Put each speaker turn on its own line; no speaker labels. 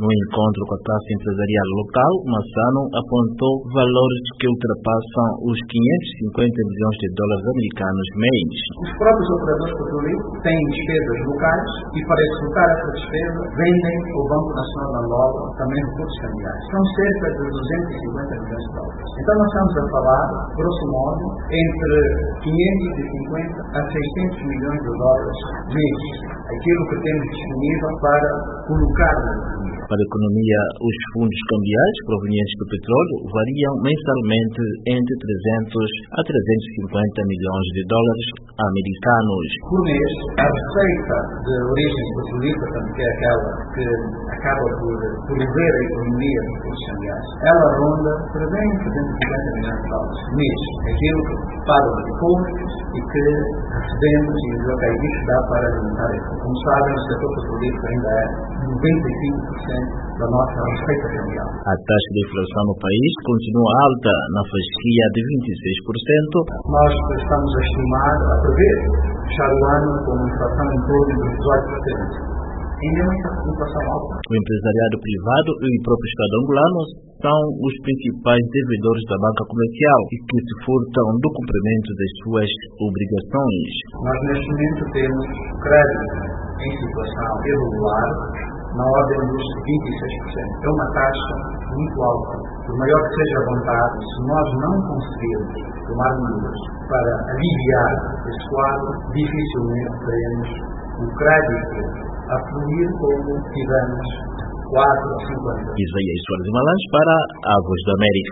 No encontro com a classe empresarial local, Massano apontou valores que ultrapassam os 550 milhões de dólares americanos mês.
Os próprios operadores petrolíferos têm despesas locais e, para executar essa despesa, vendem ao Banco Nacional de Angola também recursos cambiais. São cerca de 250 milhões de dólares. Então nós estamos a falar, grosso modo, entre 550 a 600 milhões de dólares mês, aquilo que temos disponível para colocar na economia.
Para a economia, os fundos cambiais provenientes do petróleo variam mensalmente entre 300 a 350 milhões de dólares americanos.
Por mês, a receita de origem petrolífera, que é aquela que acaba por promover a economia dos fundos cambiais, ela ronda 350 milhões de dólares mês. Aquilo que pagam os públicos e que recebemos e isto dá para alimentar a economia. Como sabem, o setor petrolífero ainda é 95% da nossa receita cambial.
A taxa de inflação no país continua alta, na fasquia de 26%.
Nós estamos a estimar, a prever, fechar o ano com uma inflação em torno de 18%. Ainda é uma inflação alta.
O empresariado privado e o próprio Estado angolano são os principais devedores da banca comercial e que se furtam do cumprimento das suas obrigações.
Nós, neste momento, temos crédito em situação irregular na ordem dos 26%. É uma taxa muito alta. Por maior que seja a vontade, se nós não conseguirmos tomar medidas para aliviar esse quadro, dificilmente teremos o crédito a fluir como tivemos 4 ou 5 anos.
Isaías Soares Malães para a Voz da América.